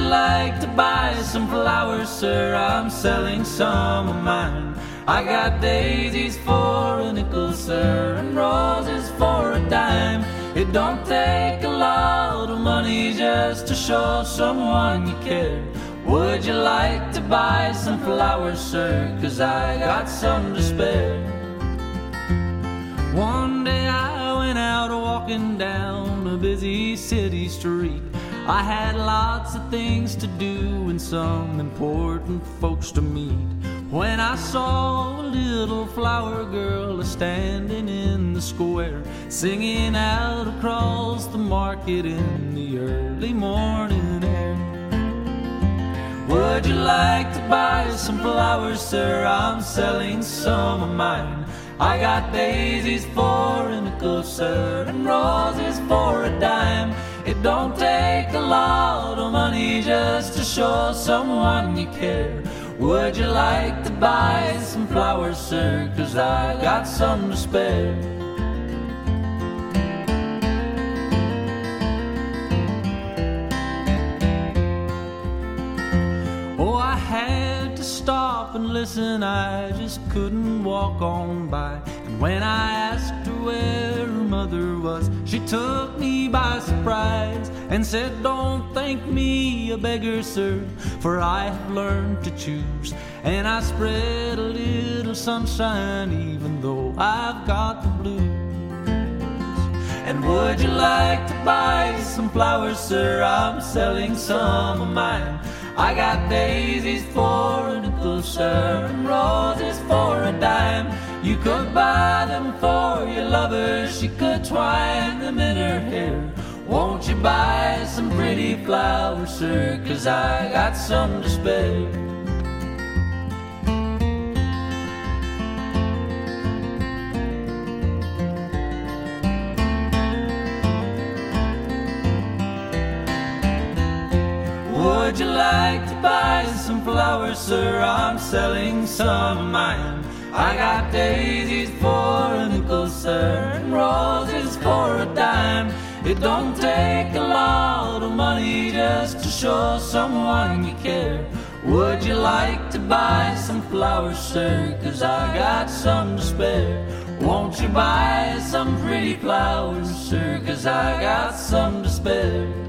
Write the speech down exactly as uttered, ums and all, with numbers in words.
like to buy some flowers, sir? I'm selling some of mine. I got daisies for a nickel, sir, and roses for a dime. It don't take a lot of money just to show someone you care. Would you like to buy some flowers, sir? 'Cause I got some to spare. One day I went out walking down a busy city street. I had lots of things to do and some important folks to meet, when I saw a little flower girl standing in the square, singing out across the market in the early morning air. Would you like to buy some flowers, sir? I'm selling some of mine. I got daisies for a nickel, sir, and roses for a dime. It don't take a lot of money just to show someone you care. Would you like to buy some flowers, sir? 'Cause I got some to spare. Oh, I had to stop and listen, I just couldn't walk on by. And when I asked her where her mother was, she took me by surprise and said, "Don't think me a beggar, sir, for I have learned to choose. And I spread a little sunshine even though I've got the blues." And would you like to buy some flowers, sir? I'm selling some of mine. I got daisies for a nickel, sir, and roses for a dime. You could buy them for your lover, she could twine them in her hair. Won't you buy some pretty flowers, sir? 'Cause I got some to spare. Would you like to buy some flowers, sir? I'm selling some of mine. I got daisies for a nickel, sir, and roses for a dime. It don't take a lot of money just to show someone you care. Would you like to buy some flowers, sir? 'Cause I got some to spare. Won't you buy some pretty flowers, sir? 'Cause I got some to spare.